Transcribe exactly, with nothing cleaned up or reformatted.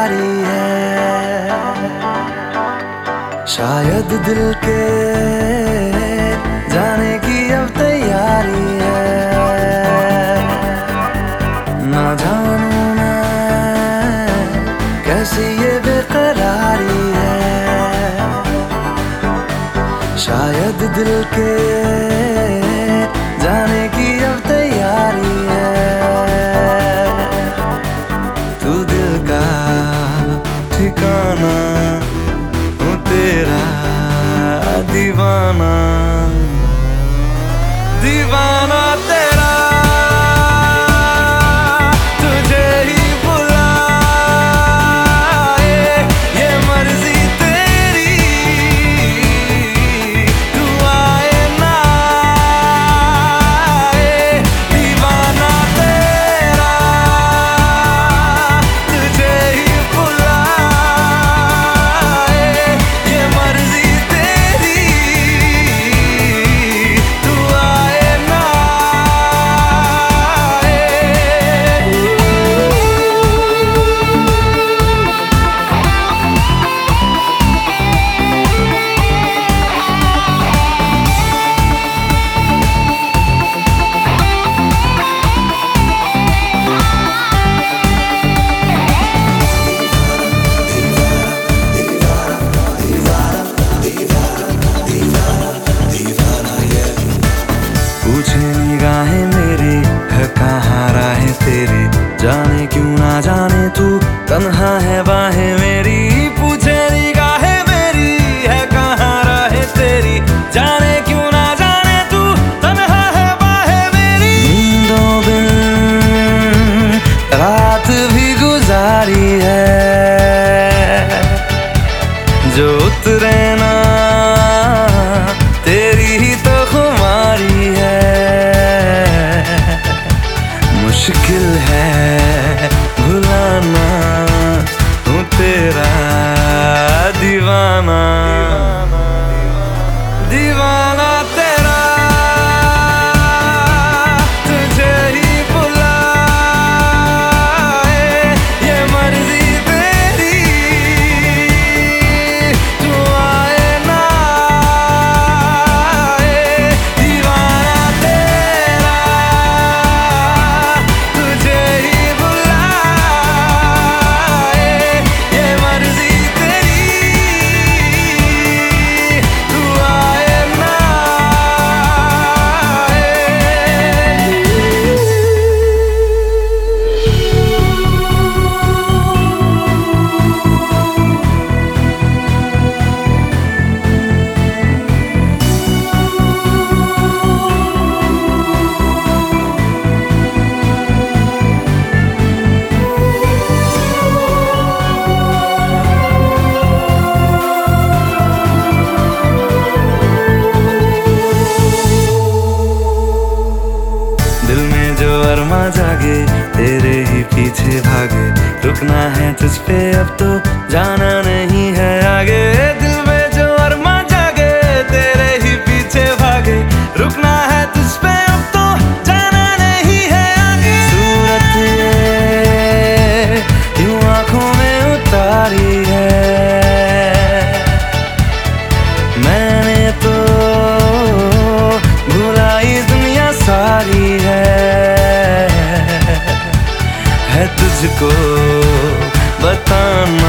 यारी है, शायद दिल के जाने की अब तैयारी है। ना जानूं मैं कैसी ये बेकरारी है, शायद दिल के जाने की अब तैयारी है। तू दिल का ठिकाना, हूँ तेरा दीवाना, दीवाना तेरा, तुझे ही बुलाए ये मर्जी तेरी, तू आए ना आए, दीवाना तेरा, तुझे ही बुलाए ये मर्जी तेरी, तू आए ना आए। पूछे निगाहें मेरी है कहाँ राहें तेरी, जाने क्यों ना जाने तू तन्हा है बाहें मेरी। पूछे निगाहें मेरी है कहाँ राहें तेरी, जाने क्यों ना जाने तू तन्हा है बाहें मेरी। नींदों बिन रात भी गुजारी है, जो उतरे ना तेरी ही तो खुमारी है। मुश्किल है भुलाना, हूँ तेरा दीवाना, दीवाना तेरा, तुझे ही बुलाए ये मर्जी तेरी, तू आए ना आए, दीवाना तेरा, तुझे ही बुलाए ये मर्जी तेरी, तू आए ना दिल में जो अरमा जागे तेरे ही पीछे भागे, रुकना है तुझ पे अब तो जाना नहीं है आगे। दिल में जो अरमा जागे तेरे ही पीछे भागे, रुकना है तुझ पे अब तो जाना नहीं है आगे। सूरत ये यूं आंखों में उतारी है, मैंने तो भुलाई दुनिया सारी है। है तुझको बताना